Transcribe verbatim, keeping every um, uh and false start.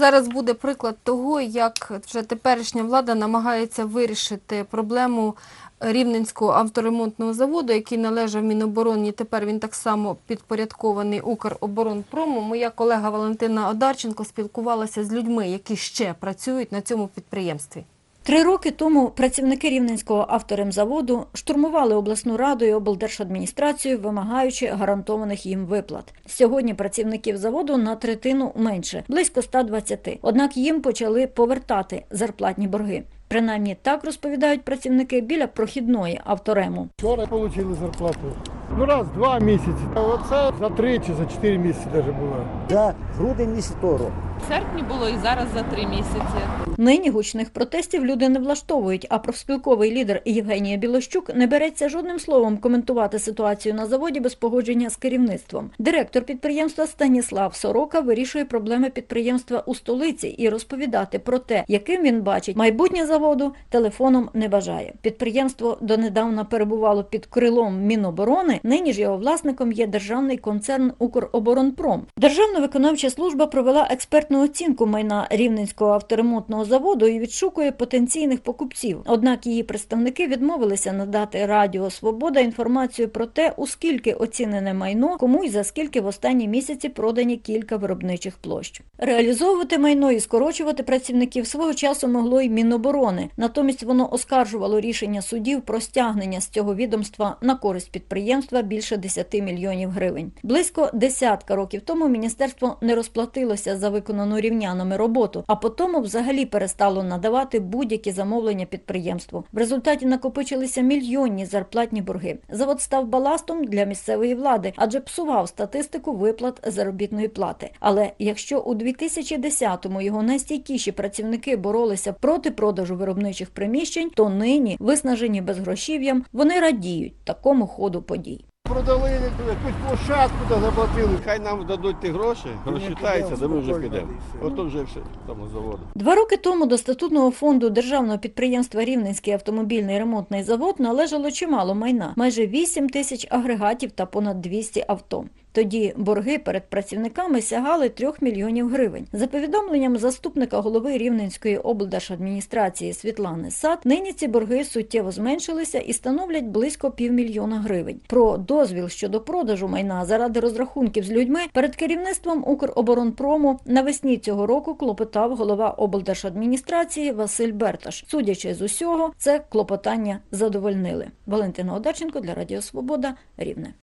зараз буде приклад того, як вже теперішня влада намагається вирішити проблему Рівненського авторемонтного заводу, який належав Мінобороні. Тепер він так само підпорядкований Укроборонпрому. Моя колега Валентина Одарченко спілкувалася з людьми, які ще працюють на цьому підприємстві. Три роки тому працівники Рівненського авторемзаводу штурмували обласну раду і облдержадміністрацію, вимагаючи гарантованих їм виплат. Сьогодні працівників заводу на третину менше – близько ста двадцяти. Однак їм почали повертати зарплатні борги. Принаймні так розповідають працівники біля прохідної авторему. Вчора отримали зарплату. Ну раз, два місяці. А оце за три чи за чотири місяці навіть було. За грудень місяць того. В серпні було і зараз за три місяці. Нині гучних протестів люди не влаштовують, а профспілковий лідер Євгенія Білощук не береться жодним словом коментувати ситуацію на заводі без погодження з керівництвом. Директор підприємства Станіслав Сорока вирішує проблеми підприємства у столиці і розповідати про те, яким він бачить майбутнє заводу, телефоном не бажає. Підприємство донедавна перебувало під крилом Міноборони, нині ж його власником є державний концерн Укроборонпром. Державна виконавча служба провела експертну оцінку майна Рівненського авторемонтного заводу і відшукує потенційних покупців. Однак її представники відмовилися надати Радіо Свобода інформацію про те, у скільки оцінене майно, кому і за скільки в останні місяці продані кілька виробничих площ. Реалізовувати майно і скорочувати працівників свого часу могло й Міноборони. Натомість воно оскаржувало рішення судів про стягнення з цього відомства на користь підприємства більше десяти мільйонів гривень. Близько десятка років тому міністерство не розплатилося за виконану рівнянами роботу, а потім взагалі перестало надавати будь-які замовлення підприємству. В результаті накопичилися мільйонні зарплатні борги. Завод став баластом для місцевої влади, адже псував статистику виплат заробітної плати. Але якщо у дві тисячі десятому його найстійкіші працівники боролися проти продажу виробничих приміщень, то нині, виснажені безгрошів'ям, вони радіють такому ходу подій. Продали якусь площадку, та заплатили. Хай нам дадуть ті гроші, розчитаються, де ми вже підемо. Ото вже все, тому заводу. Два роки тому до статутного фонду державного підприємства Рівненський автомобільний ремонтний завод належало чимало майна – майже вісім тисяч агрегатів та понад двісті авто. Тоді борги перед працівниками сягали трьох мільйонів гривень. За повідомленням заступника голови Рівненської облдержадміністрації Світлани Сад, нині ці борги суттєво зменшилися і становлять близько півмільйона гривень. Про дозвіл щодо продажу майна заради розрахунків з людьми перед керівництвом Укроборонпрому навесні цього року клопотав голова облдержадміністрації Василь Берташ. Судячи з усього, це клопотання задовольнили. Валентина Одарченко для Радіо Свобода, Рівне.